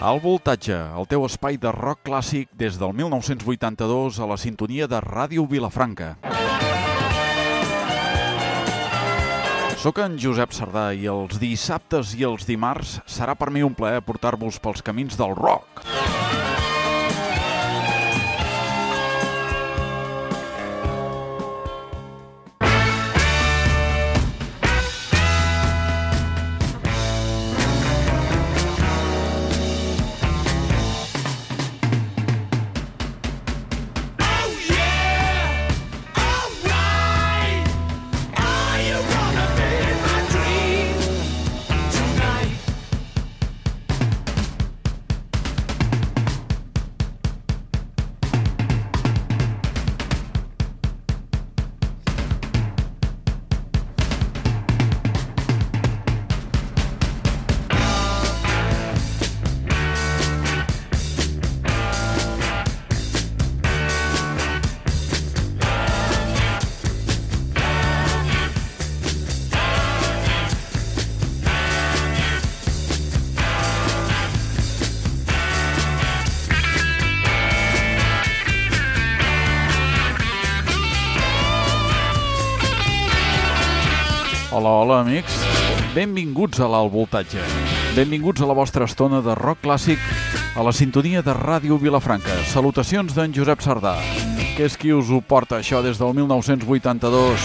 El Voltatge, el teu espai de rock clàssic des del 1982 a la sintonia de Ràdio Vilafranca. Soc en Josep Sardà i els dissabtes i els dimarts serà per mi un plaer portar-vos pels camins del rock. Hola, amics. Benvinguts a l'Alt Voltatge. Benvinguts a la vostra estona de rock clàssic a la sintonia de Ràdio Vilafranca. Salutacions d'en Josep Sardà, que és qui us ho porta això des del 1982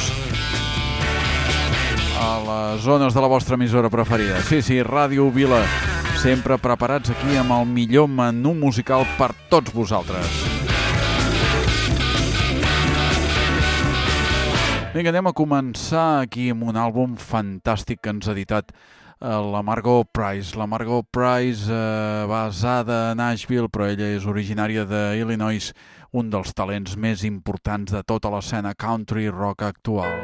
a les zones de la vostra emissora preferida. Sí, Ràdio Vila, sempre preparats aquí amb el millor menú musical per tots vosaltres. Vinga, anem a començar aquí amb un àlbum fantàstic que ens ha editat la Margo Price. La Margo Price, basada a Nashville, però ella és originària d'Illinois, un dels talents més importants de tota l'escena country rock actual.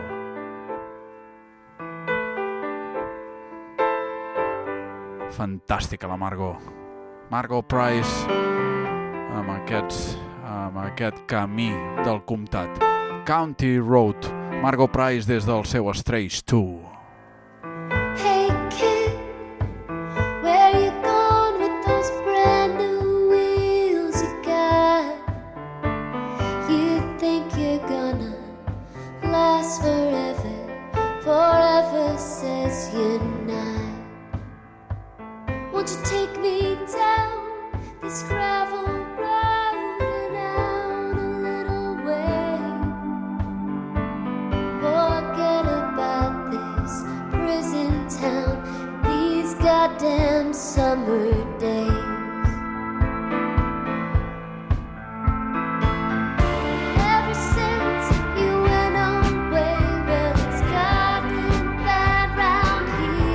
Fantàstica la Margo. Margo Price amb aquest camí del comtat. County Road. Margo Price des del seu Strays 2. Hey kid, where you gone with those brand new wheels you got? You think you're gonna last forever, forever says you're not. Won't you take me down this gravel road and out a little way? Forget about this prison town, these goddamn summer days. Ever since you went away, well, it's gotten bad round here.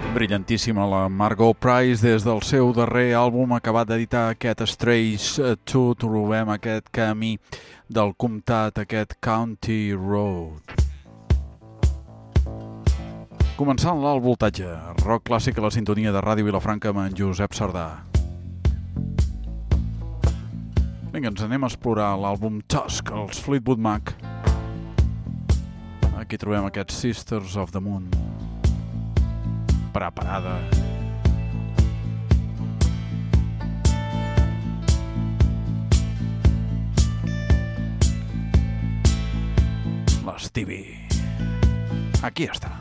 Brillantíssima la Margo Price des del seu darrer àlbum acabat d'editar, aquest Strays 2, trobem aquest camí del comtat, aquest County Road. Començant l'alt voltatge, rock clàssic a la sintonia de Ràdio Vilafranca amb en Josep Sardà. Vinga, ens anem a explorar l'àlbum Tusk, els Fleetwood Mac. Aquí trobem aquests Sisters of the Moon. Preparada. L'Stevie. Aquí està.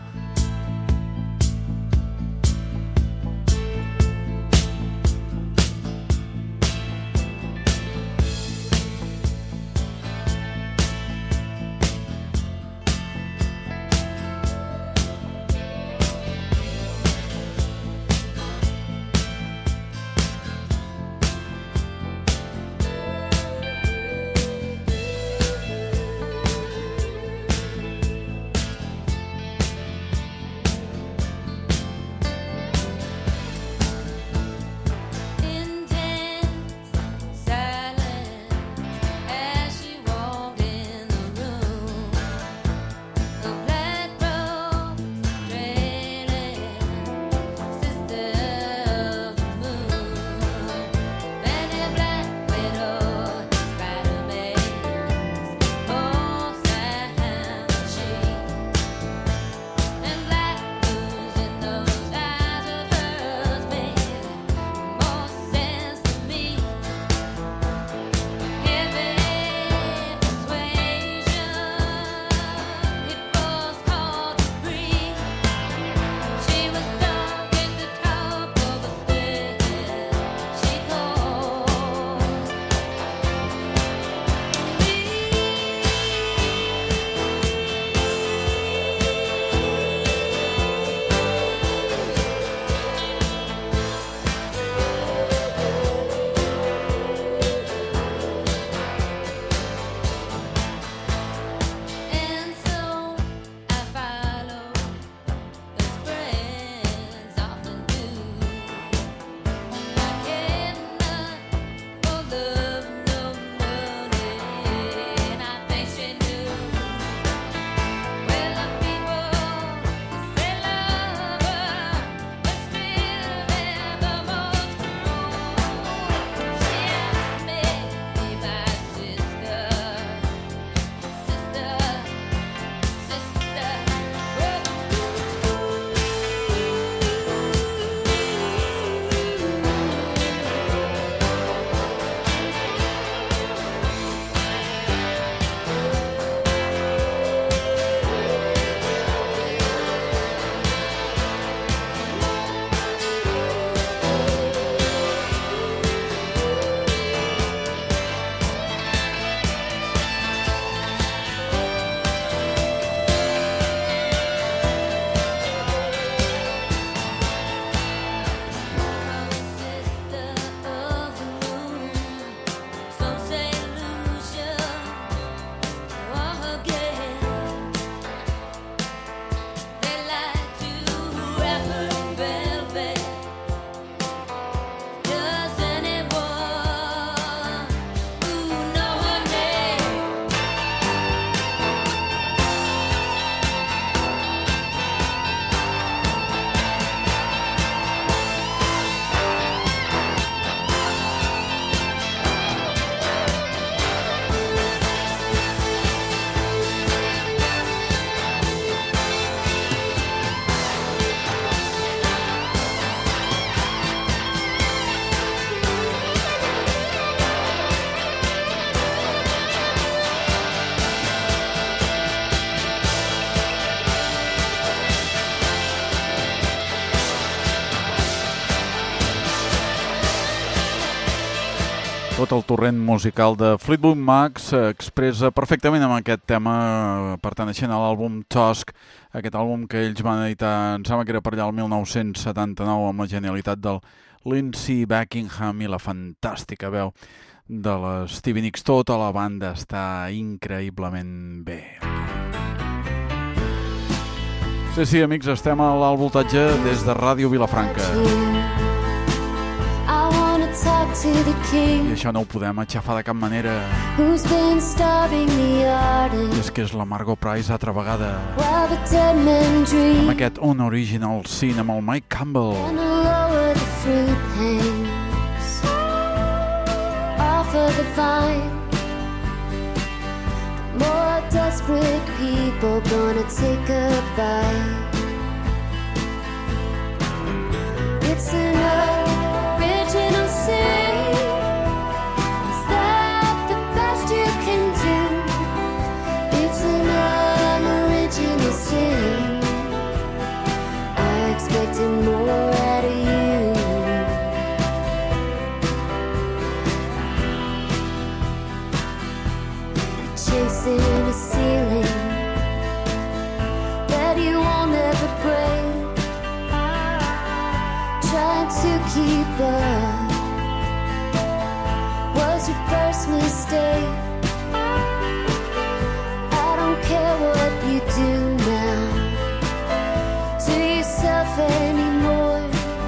Tot el torrent musical de Fleetwood Mac s'expressa perfectament amb aquest tema perteneixent a l'àlbum Tusk, aquest àlbum que ells van editar, em sembla que era per allà el 1979, amb la genialitat del Lindsey Buckingham i la fantàstica veu de la Stevie Nicks. Tota la banda està increïblement bé. Sí, amics, estem a l'alt voltatge des de Ràdio Vilafranca. I això no ho podem aixafar de cap manera. I és que és la Margo Price altra vegada. Amb aquest Unoriginal Sin amb el Mike Campbell. More desperate people gonna take a bite. It's an original sin. Is that the best you can do? It's an unoriginal sin. I expected more out of you. Chasing a ceiling that you won't ever break, trying to keep up was your first mistake. I don't care what you do now to yourself anymore.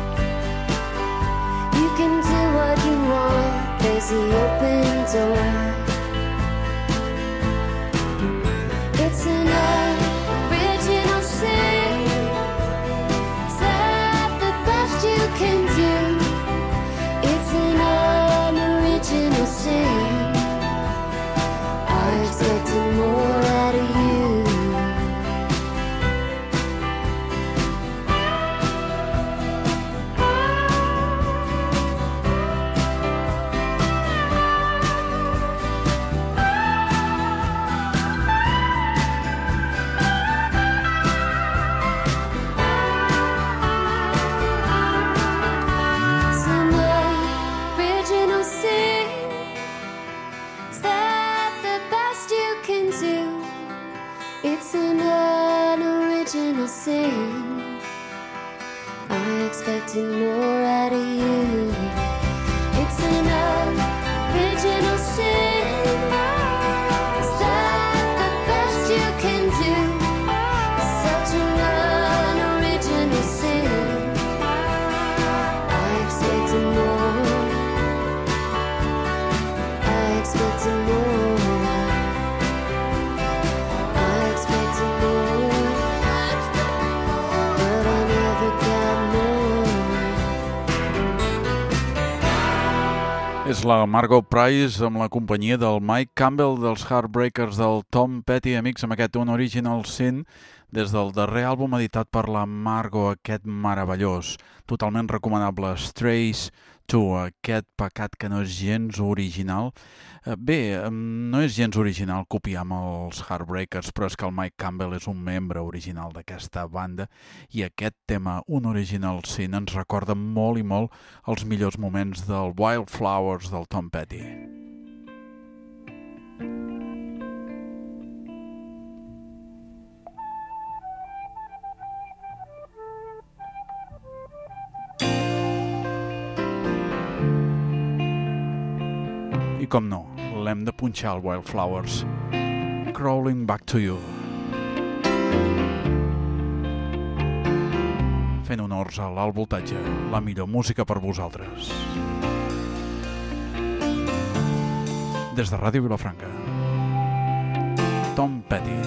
You can do what you want, there's the open door. It's an original sin. Is that the best you can do? It's an unoriginal sin. I expected more out of you. It's an unoriginal sin. I expected more out of you. It's an unoriginal sin. Is that the best you can do? It's such an unoriginal sin. I expected more. I expected more. És la Margo Price amb la companyia del Mike Campbell dels Heartbreakers del Tom Petty, amics, amb aquest Unoriginal Sin des del darrer àlbum editat per la Margo, aquest meravellós, totalment recomanable, Strays 2, aquest pecat que no és gens original. Bé, no és gens original copiar amb els Heartbreakers, però és que el Mike Campbell és un membre original d'aquesta banda i aquest tema, un Original Sin, ens recorda molt i molt els millors moments del Wildflowers del Tom Petty. I com no, l'hem de punxar al Wildflowers. Crawling Back to You. Fent honors a l'alt voltatge, la millor música per vosaltres. Des de Ràdio Vilafranca, Tom Petty.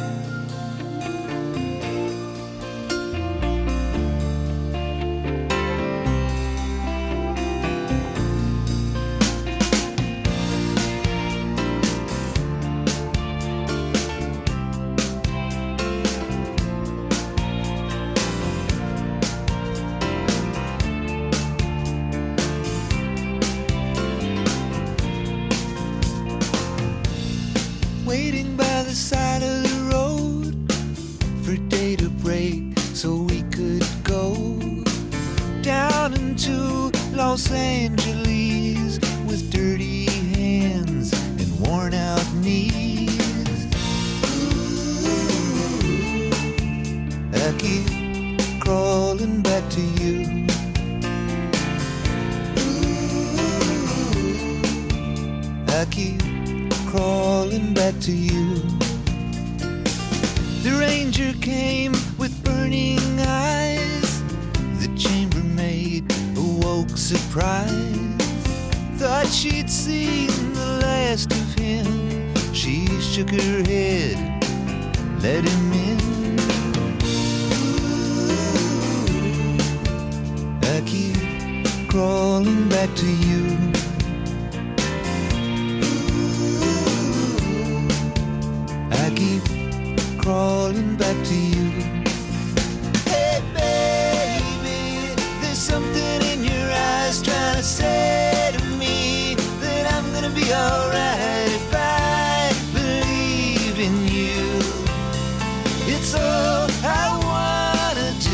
Waiting by the side of the road for day to break so we could go down into Los Angeles with dirty hands and worn out knees. Ooh, I keep crawling back to you. Ooh, I keep crawling back to you. The ranger came with burning burning eyes. The chambermaid awoke surprised. Thought she'd seen the last of him. She shook her head, let him in. Ooh, I keep crawling back to you. Ooh, I keep crawling back to you. Hey baby, there's something in your eyes trying to say to me that I'm gonna be alright if I believe in you. It's all I wanna do.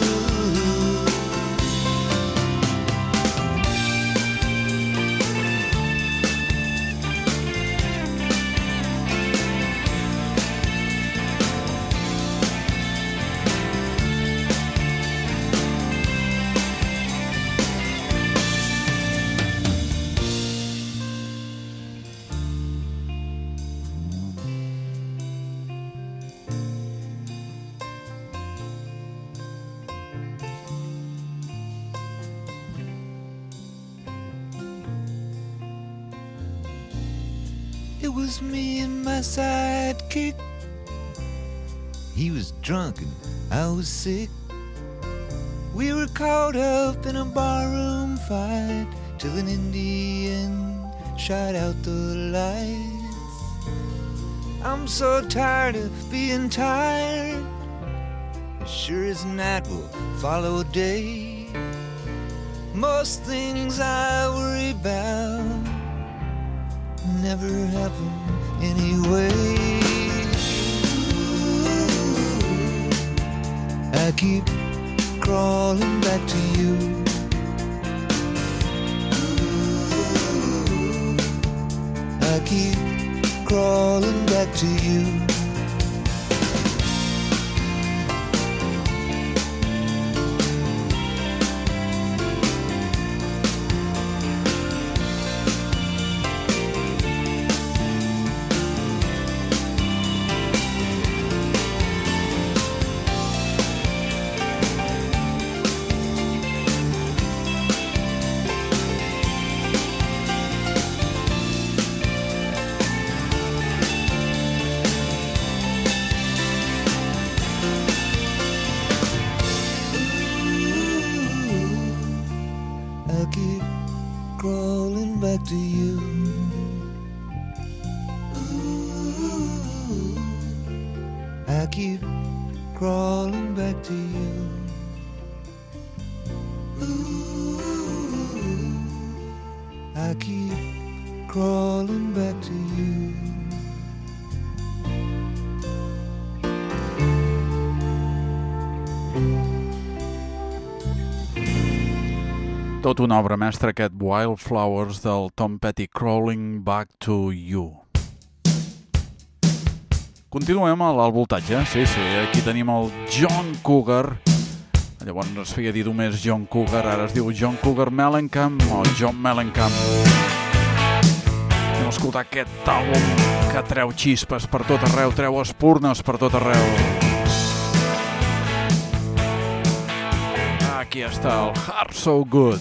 It was me and my sidekick. He was drunk and I was sick. We were caught up in a barroom fight till an Indian shot out the lights. I'm so tired of being tired. As sure as night will follow day. Most things I worry about never happen anyway. Ooh, I keep crawling back to you. Ooh, I keep crawling back to you. Crawling back to you. Ooh, I keep crawling back to you. Ooh, I keep crawling back to you. Tot una obra mestra, aquest Wildflowers del Tom Petty, Crawling Back to You. Continuem a l'alt voltatge. Sí, aquí tenim el John Cougar. Llavors es feia dir només John Cougar, ara es diu John Cougar Mellencamp o John Mellencamp. Anem a escoltar aquest àlbum que treu xispes per tot arreu, treu espurnes per tot arreu. Aquí està el Heart So Good.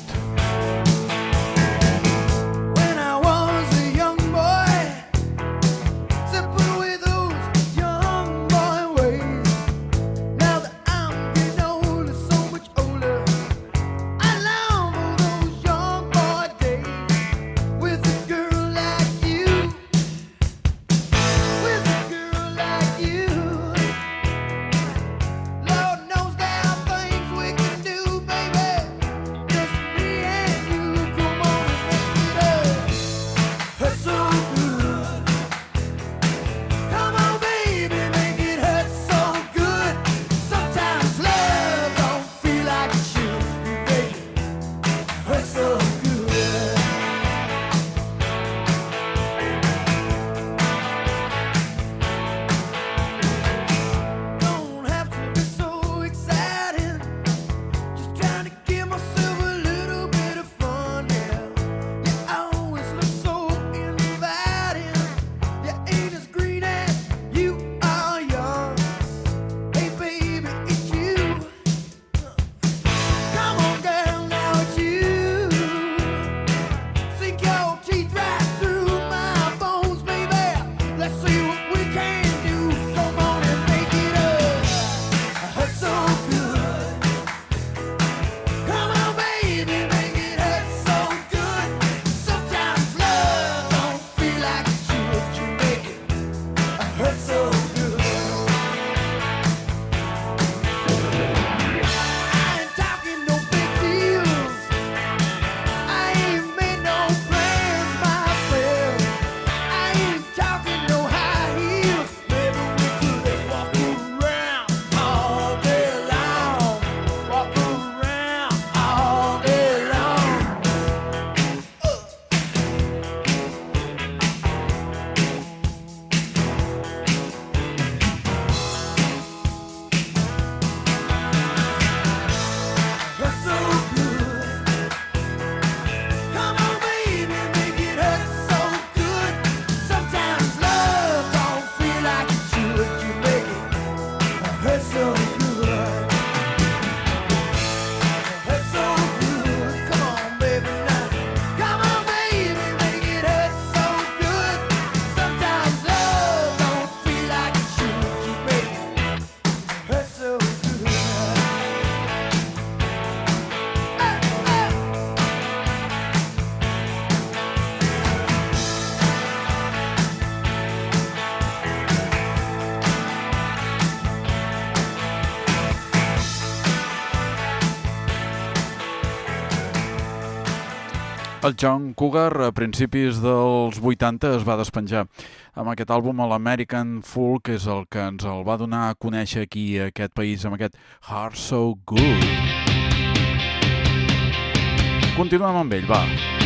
Lord knows there are things we can do, baby. Just me El John Cougar a principis dels 80 es va despenjar amb aquest àlbum, l'American Fool, que és el que ens el va donar a conèixer aquí a aquest país, amb aquest Heart So Good. Continuem amb ell, va.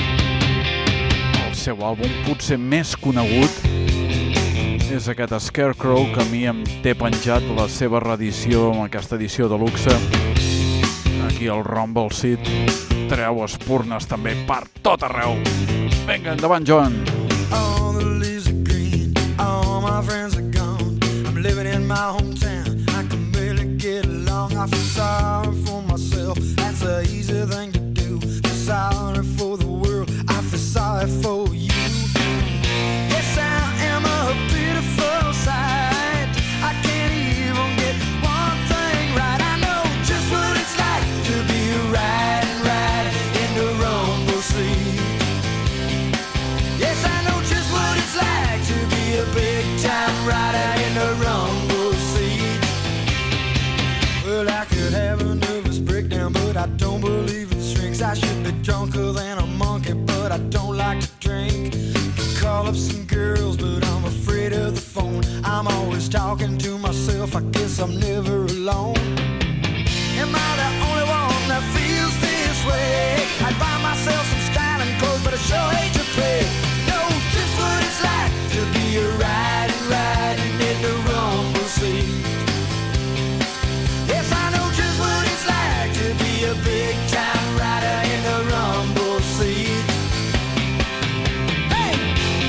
El seu àlbum potser més conegut és aquest Scarecrow, que a mi em té penjat la seva reedició, amb aquesta edició de luxe. Aquí el Rumble Seat treu espurnes també per tot arreu. Vinga, endavant, John. All the leaves are green, all my friends are gone. I'm living in my hometown, I can barely get along. I feel sorry for myself, that's an easy thing to do. Feel sorry for the world, I feel sorry for you. Yes, I am a pitiful sight, I can't even get one thing right. I know just what it's like to be right in the rumble seat. Yes, I know just what it's like to be a big-time rider in the rumble seat. Well, I could have a nervous breakdown, but I don't believe in strings. I should be drunker than a monkey, but I don't like to drink. Could call up some girls, but I'm afraid of the phone. I'm always talking to myself, I guess I'm never alone. Am I the only one that feels this way? I'd buy myself some styling clothes, but I sure hate to pay. Know just what it's like to be a riding in the rumble seat. Yes, I know just what it's like to be a big-time rider in the rumble seat. Hey!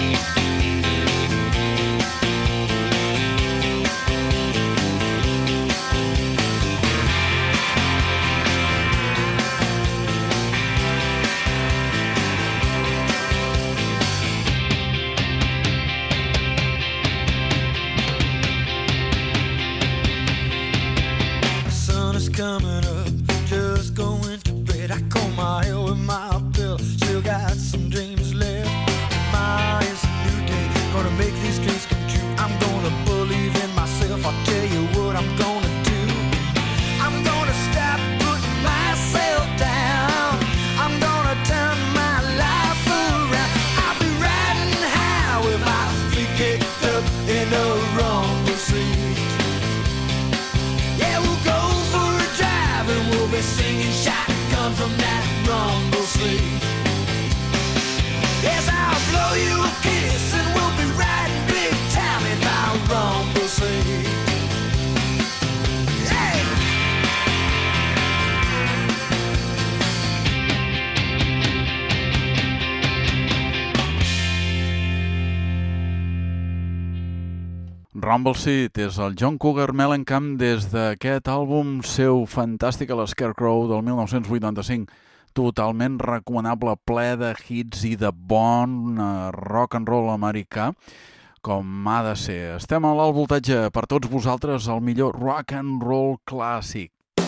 Coming up, just going to bed. I comb my hair with my pillow, still got some dreams left. Tomorrow is a new day, gonna make these dreams come true. I'm gonna believe in myself, I'll tell you what I'm gonna do. I'm gonna stop putting myself down, I'm gonna turn my life around. I'll be riding high with my feet kicked up in the rumble seat. Yeah, we'll go for a drive and we'll be singing shotgun from that rumble seat. Yes, I'll blow you a kiss and we'll be riding big time in my rumble seat. Hey! Rumble Seat és el John Cougar Mellencamp des d'aquest àlbum seu fantàstic, a l'Scarecrow del 1985. Totalment recomanable, ple de hits i de bon rock and roll americà, com ha de ser. Estem a l'alt voltatge per tots vosaltres, el millor rock and roll clàssic.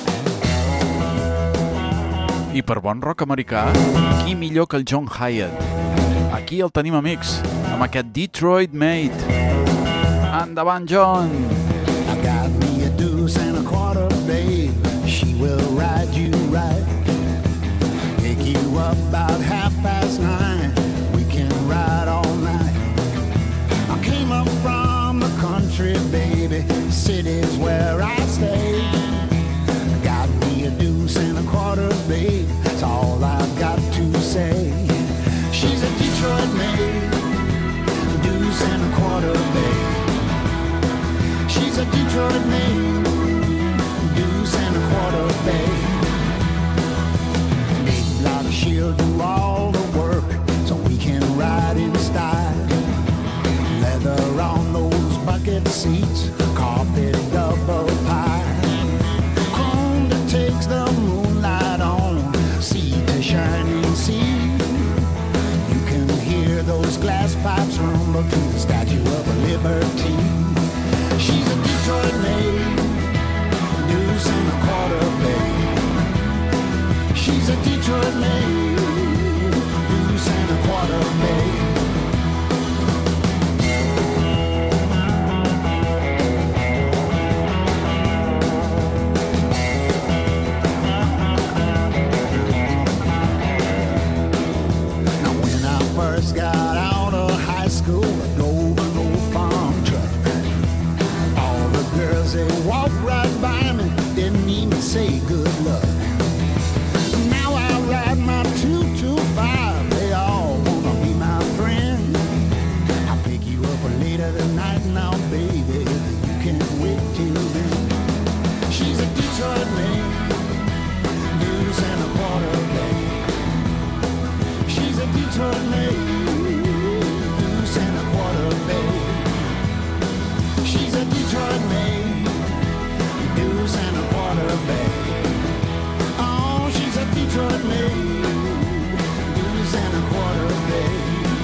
I per bon rock americà, qui millor que el John Hiatt? Aquí el tenim, amics, amb aquest Detroit Mate. Endavant, John! I got me a deuce and a quarter, babe. She will ride you right. Pick you up about 9:30. We can ride all night. I came up from the country, baby. City's where I stay. I got me a deuce and a quarter, babe. That's all I've got to say. She's a Detroit maid. Deuce and a quarter, babe. She's a Detroit maid, deuce and a quarter, babe. Big block, she'll do all the work, so we can ride in style. Leather on those bucket seats, carpet double pie. Chrome that takes the moonlight on, sea to shining sea. You can hear those glass pipes rumble to the Statue of Liberty. She's a Detroit maid, deuce and a quarter, babe. She's a Detroit maid, deuce and a quarter, babe. right by me, didn't even say good luck. Now I ride my 225, they all wanna be my friend. I'll pick you up later tonight now, baby, you can't wait till then. She's a Detroit maid, deuce and a quarter bay. She's a Detroit maid, deuce and a quarter bay. She's a Detroit maid, deuce and a quarter bay. Oh, she's a Detroit maid, deuce and a quarter bay.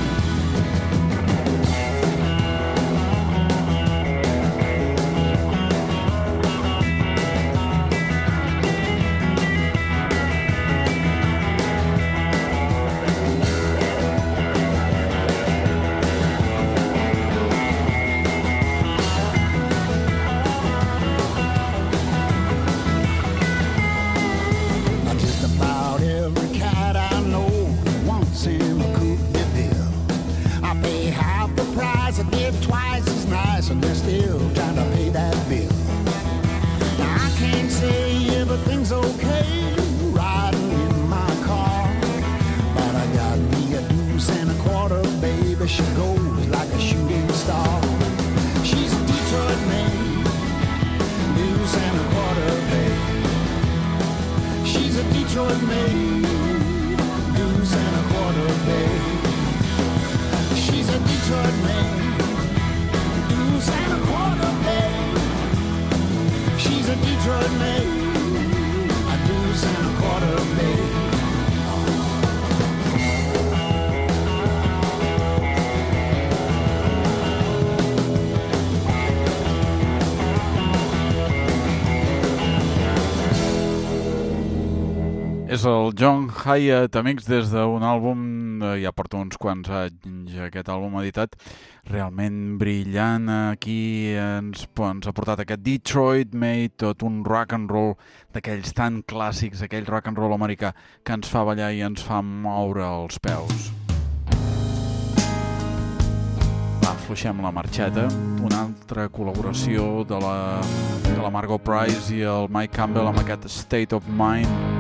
And they're still trying to pay that bill. Now I can't say everything's okay riding in my car, but I got me a deuce and a quarter, baby. She goes like a shooting star. She's a Detroit maid, deuce and a quarter, baby. She's a Detroit maid, deuce and a quarter, baby. She's a Detroit maid, deuce and a quarter, babe. She's a Detroit maid, a deuce and a quarter, babe. És el John Hiatt, amics, des d'un àlbum, ja porta uns quants anys aquest àlbum editat, realment brillant. Aquí ens ha portat aquest Detroit Made, tot un rock and roll d'aquells tan clàssics, aquell rock and roll americà que ens fa ballar i ens fa moure els peus. Va, afluixem la marxeta. Una altra col·laboració de la Margo Price i el Mike Campbell amb aquest State of Mind.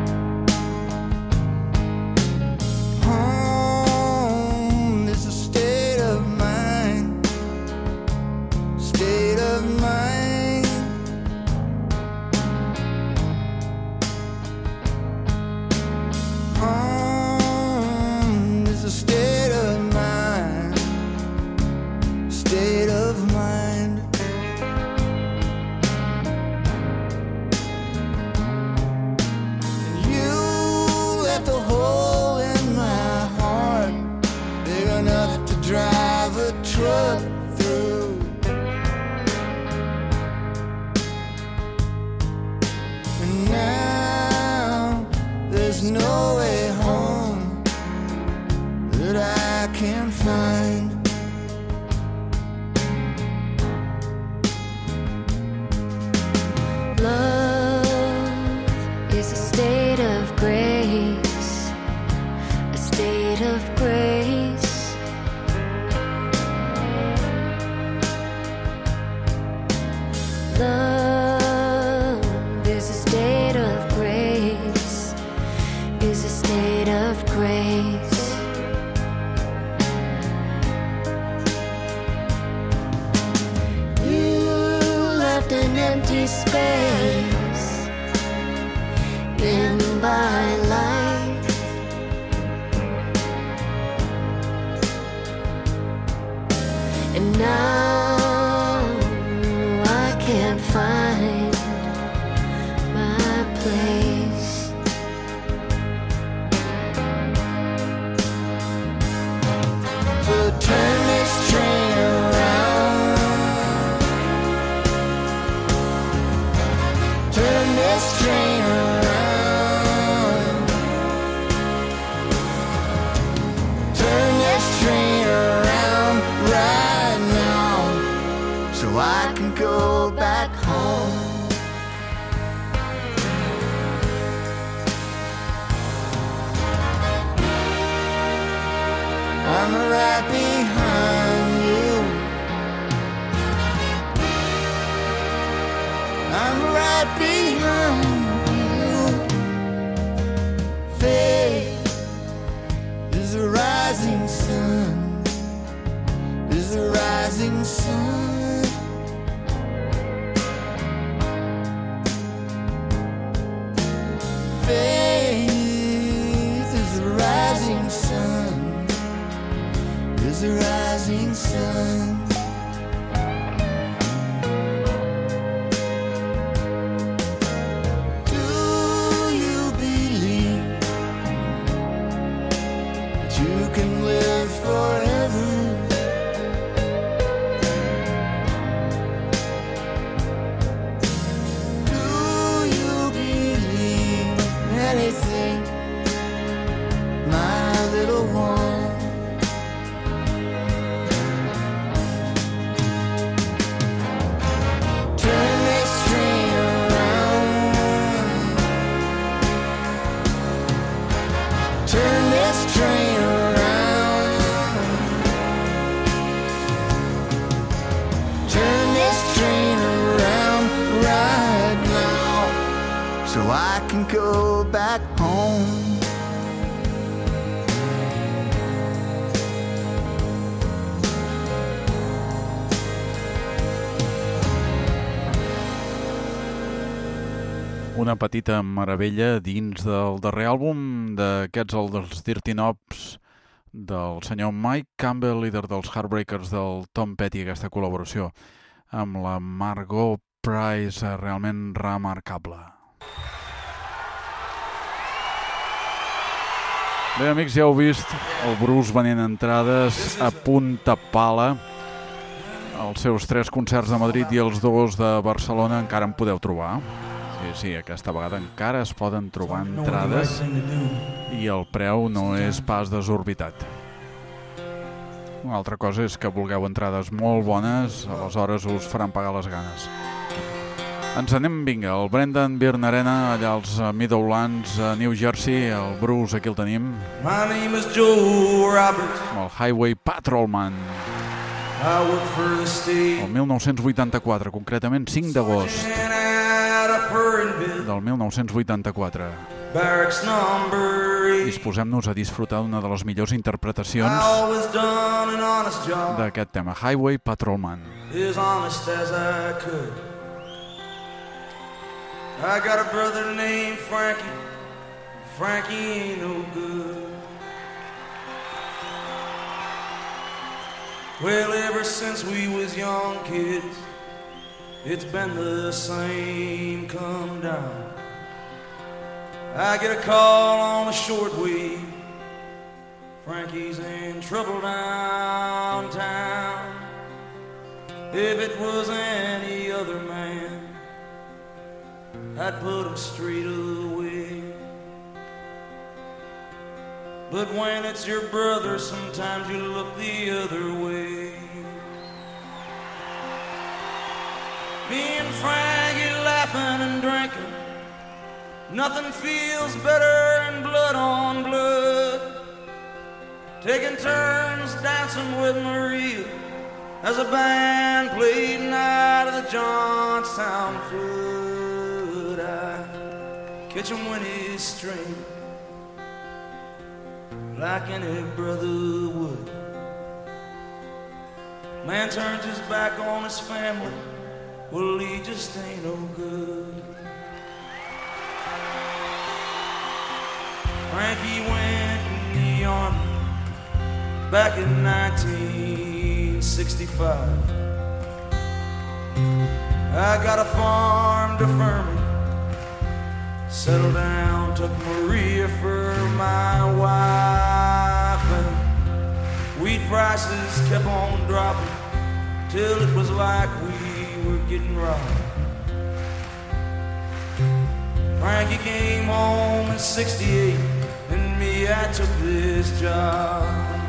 I'm right behind you. Faith is a rising sun, is a rising sun. Faith is a rising sun, is a rising sun. Go back home. Una petita meravella dins del darrer àlbum d'aquests, el dels Dirty Knobs, del senyor Mike Campbell, líder dels Heartbreakers, del Tom Petty, aquesta col·laboració amb la Margo Price, realment remarcable. Bé, amics, ja heu vist el Bruce venent entrades a punta pala. Els seus 3 concerts de Madrid i els 2 de Barcelona encara en podeu trobar. Sí, aquesta vegada encara es poden trobar entrades i el preu no és pas desorbitat. Una altra cosa és que vulgueu entrades molt bones, aleshores us faran pagar les ganes. Ens anem, vinga, el Brendan Byrne Arena, allà als Meadowlands, a New Jersey, el Bruce, aquí el tenim. My name is Joe Roberts. El Highway Patrolman. I work for the state. El 1984, concretament 5 d'agost del 1984. Barracks number 8. Disposem-nos a disfrutar d'una de les millors interpretacions d'aquest tema, Highway Patrolman. As honest as I could. I got a brother named Frankie. Frankie ain't no good. Well, ever since we was young kids, it's been the same come down. I get a call on the shortwave. Frankie's in trouble downtown. If it was any other man, I'd put him straight away. But when it's your brother, sometimes you look the other way. Me and Frankie laughing and drinking, nothing feels better than blood on blood. Taking turns dancing with Maria as a band played Night of the Johnstown Flood. I catch him when he's straight, like any brother would. Man turns his back on his family, well, he just ain't no good. Frankie went in the army back in 1965. I got a farm to Fermi, settled down, took Maria for my wife, and wheat prices kept on dropping till it was like we were getting robbed. Frankie came home in 68, and me, I took this job.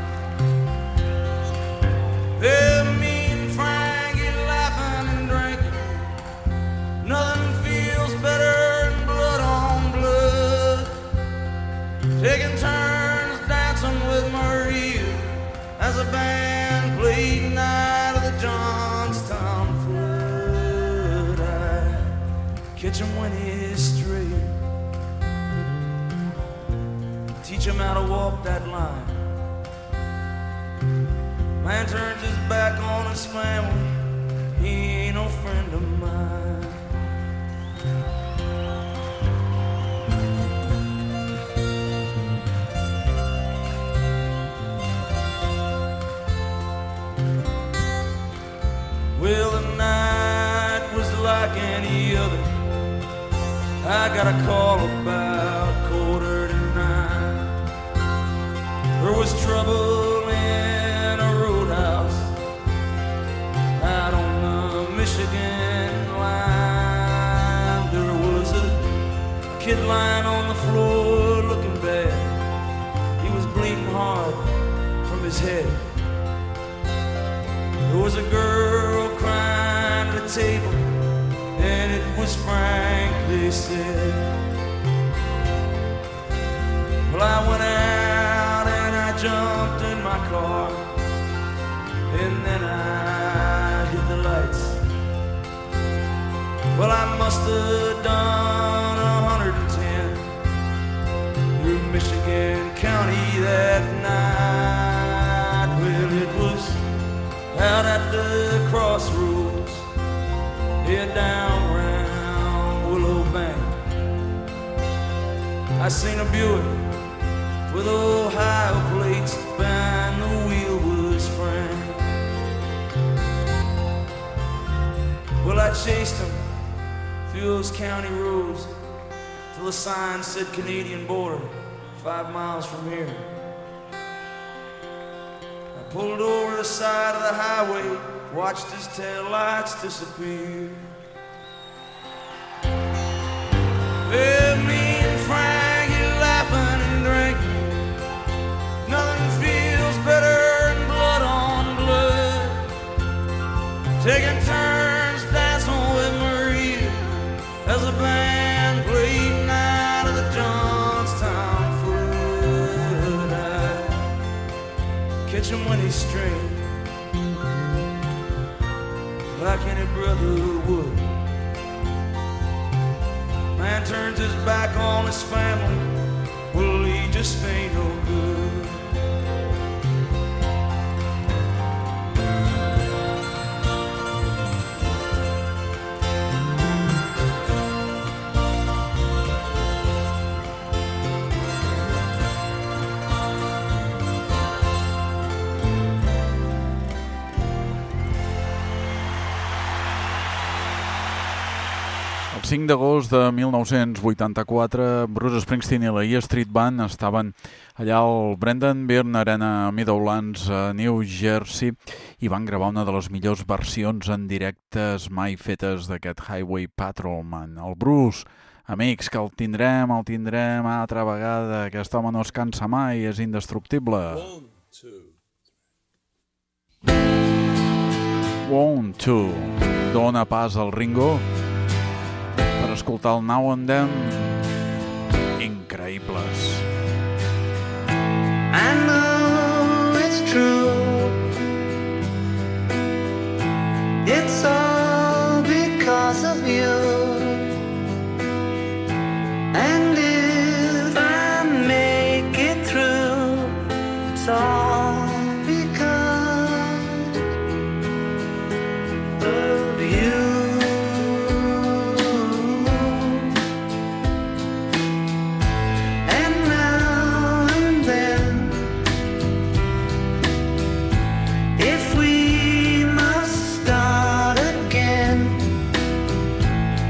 Well, me and Frankie laughing and drinking, nothing feels better than blood on blood. Taking turns dancing with Maria as a band played Night of the Johnstown Flood. I catch him when he's straight, teach him how to walk that line. Man turns his back on his family, he ain't no friend of mine. Well, the night was like any other. I got a call about 8:45. There was trouble in a roadhouse out on the Michigan line. There was a kid lying on the floor looking bad. He was bleeding hard from his head. There was a girl crying at the table, and it was Frank, they said. Well, I went out and I jumped in my car, and then I hit the lights. Well, I must have done 110 through Michigan County that night. Well, it was out at the crossroads, head down round Willow Bank. I seen a Buick with Ohio plates, behind the wheel was Frank. Well, I chased him through those county roads till the sign said Canadian border, 5 miles from here. Pulled over the side of the highway, watched his taillights disappear. Well, me and Frankie laughing and drinking, nothing feels better than blood on blood. Taking turns dancing with Maria as the band played Night of the Johnstown Flood. Catch him when he's straight, like any brother would. Man turns his back on his family, well, he just ain't no good. El 5 d'agost de 1984, Bruce Springsteen i la E Street Band estaven allà al Brendan Byrne Arena Meadowlands a New Jersey i van gravar una de les millors versions en directes mai fetes d'aquest Highway Patrolman. El Bruce, amics, que el tindrem altra vegada. Aquest home no es cansa mai, és indestructible. 1, 2, dona pas al Ringo per escoltar el Now and Then. Increïbles. I know it's true. It's all because of you. And if I make it through, it's all because of you. And now and then, if we must start again,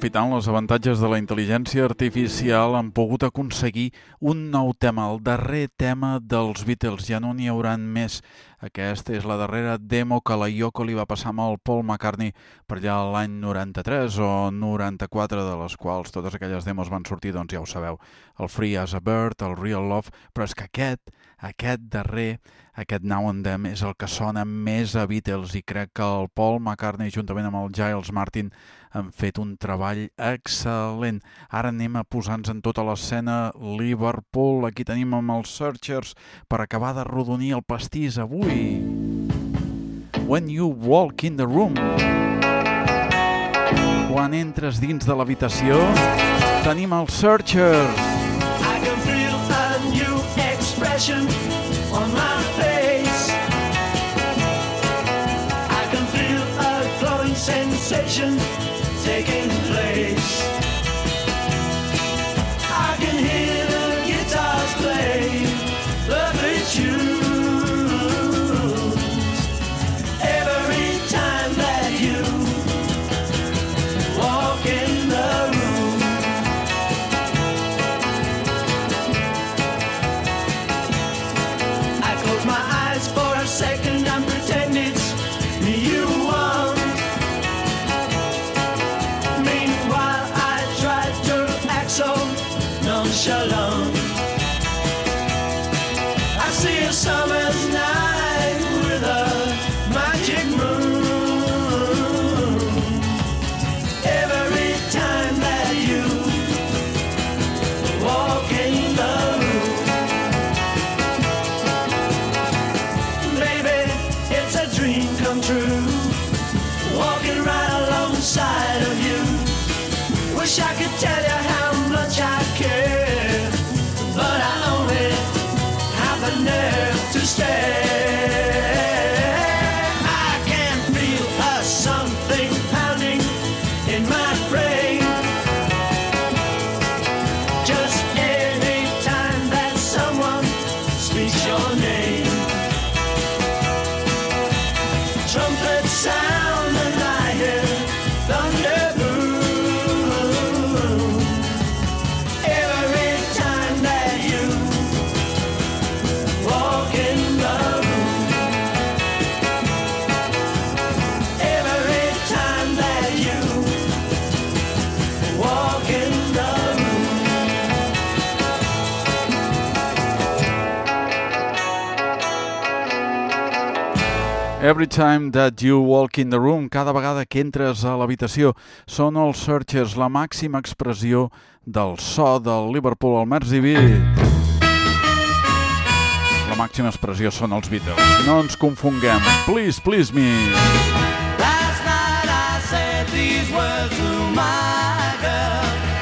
aprofitant els avantatges de la intel·ligència artificial, han pogut aconseguir un nou tema, el darrer tema dels Beatles. Ja no n'hi hauran més. Aquesta és la darrera demo que la Yoko li va passar amb el Paul McCartney per allà l'any 93 o 94, de les quals totes aquelles demos van sortir, doncs ja ho sabeu, el Free as a Bird, el Real Love, però és que aquest darrer, aquest Now and Then, és el que sona més a Beatles, i crec que el Paul McCartney juntament amb el Giles Martin han fet un treball excel·lent. Ara anem a posar-nos en tota l'escena Liverpool. Aquí tenim amb els Searchers per acabar de rodonir el pastís avui. When You Walk in the Room. Quan entres dins de l'habitació, tenim els Searchers. I can feel a new expression on my face. I can feel a glowing sensation taking place. I can hear the guitars play lovely tunes every time that you walk in the room. I close my eyes for a second and pretend it's me you want. Meanwhile I try to act so nonchalant. I see a summer's night with a magic moon. Every time that you walk in the room, baby, it's a dream come true. Walking right alongside of you. Wish I could tell you how much I care, but I only have the nerve to stare. I can feel a something pounding in my brain. Just any time that someone speaks your name. Trumpets sound and I hear thunder boom. Every time that you walk in the room. Every time that you walk in the room. Every time that you walk in the room, cada vegada que entres a l'habitació, són els Searchers, la màxima expressió del so del Liverpool al Merseybeat. La màxima expressió són els Beatles. No ens confonguem. Please, please me. Last night I said these words to my girl.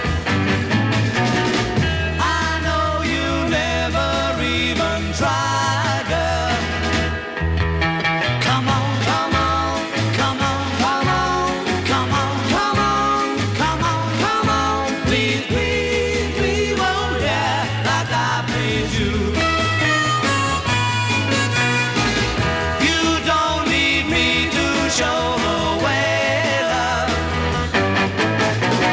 I know you never even tried, girl. Come on, come on, come on, come on, come on, come on, come on, come on. Please, please, please, won't yeah, like I please you. You don't need me to show the way, love.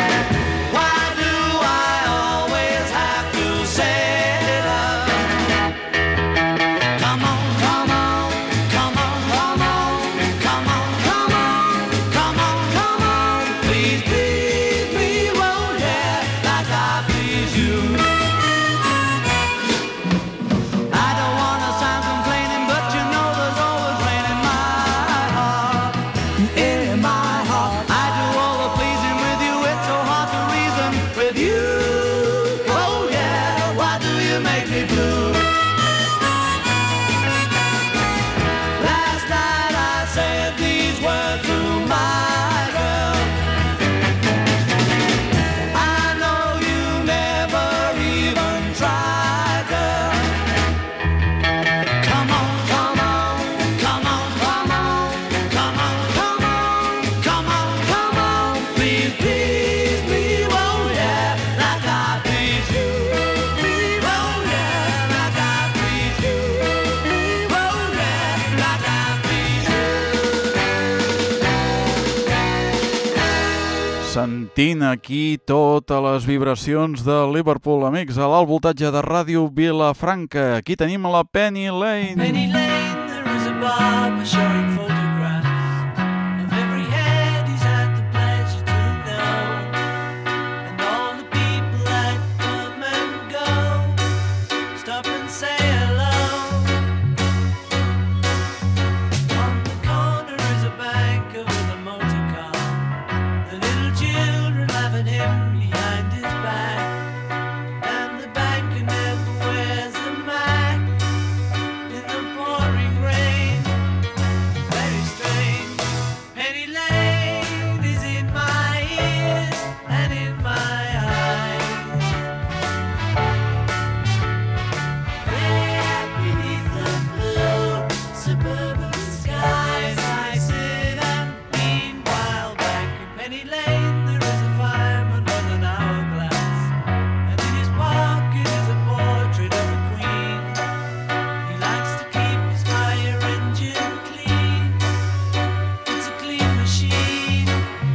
sentint aquí totes les vibracions de Liverpool, amics, a l'alt voltatge de Ràdio Vilafranca. Aquí tenim la Penny Lane. Penny Lane, there is a barber showing photographs of every head he's had the pleasure to know, and all the people that come and go, stop and say hello. On the corner is a banker with a motor car, the little children laugh at him behind his back, and the banker never wears a Mac in the pouring rain. Very strange. Penny Lane is in my ears and in my eyes. There beneath the blue suburban skies, I sit and meanwhile back in Penny Lane there is a fireman with an hourglass, and in his pocket is a portrait of a queen. He likes to keep his fire engine clean. It's a clean machine.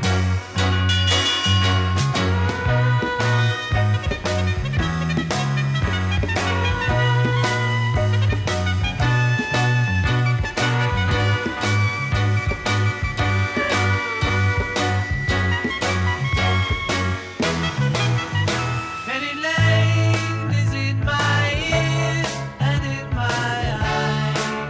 Penny Lane is in my ears and in my eyes.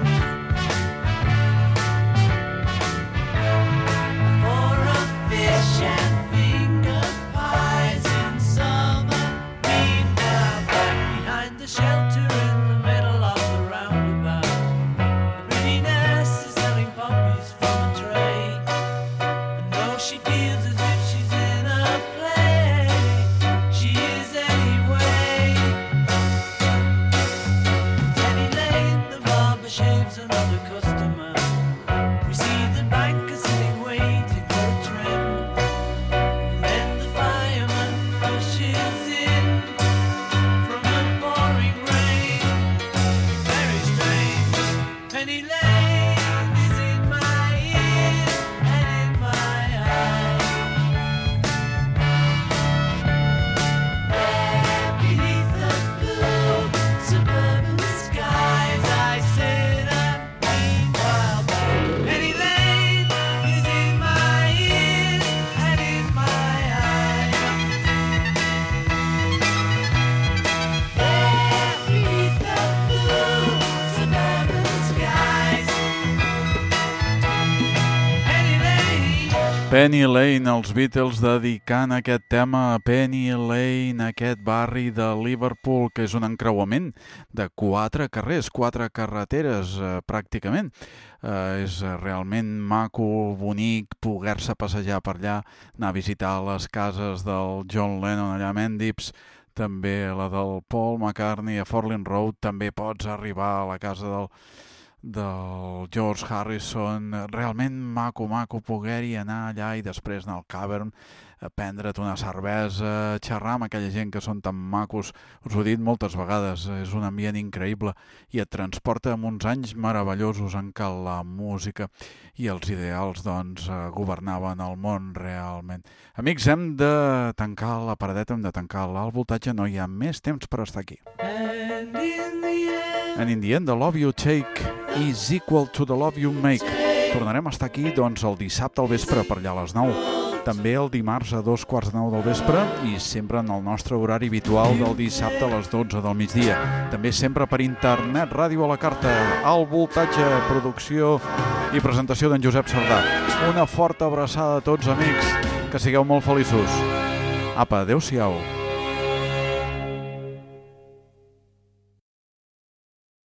For a fish and finger pies in summer. Meanwhile, back behind the shelter in the middle of the roundabout, the pretty nurse is selling poppies from a tray. And though she feels as if she's in a play, she is anyway. Penny Lane, the barber shaves another customer. We see the banker sitting waiting for a trim. And then the fireman rushes in from the pouring rain. Very strange. Penny Lane is in my ears and in my eyes. There beneath the blue suburban skies, I sit and meanwhile back. Penny Lane is in my ears and in my eyes. There beneath the blue suburban skies, Penny Lane. Penny Lane, els Beatles dedicant aquest tema a Penny Lane, aquest barri de Liverpool, que és un encreuament de 4 carrers, 4 carreteres pràcticament. És realment maco, bonic, poder-se passejar per allà, anar a visitar les cases del John Lennon allà a Mendips, també la del Paul McCartney a Forlin Road, també pots arribar a la casa del George Harrison. Realment maco poder-hi anar allà i després anar al Cavern, a prendre't una cervesa, xerrar amb aquella gent que són tan macos. Us ho he dit moltes vegades, és un ambient increïble i et transporta en uns anys meravellosos en què la música i els ideals doncs governaven el món realment. Amics, hem de tancar la paradeta, hem de tancar l'alt voltatge, no hi ha més temps per estar aquí. And in the end, the love you take is equal to the love you make. Tornarem a estar aquí doncs el dissabte al vespre per allà a les 9. També el dimarts a 2:15 del vespre i sempre en el nostre horari habitual del dissabte a les 12 del migdia. També sempre per internet, ràdio a la carta, alt voltatge, producció i presentació d'en Josep Sardà. Una forta abraçada a tots, amics, que sigueu molt feliços. Apa, adeu-siau.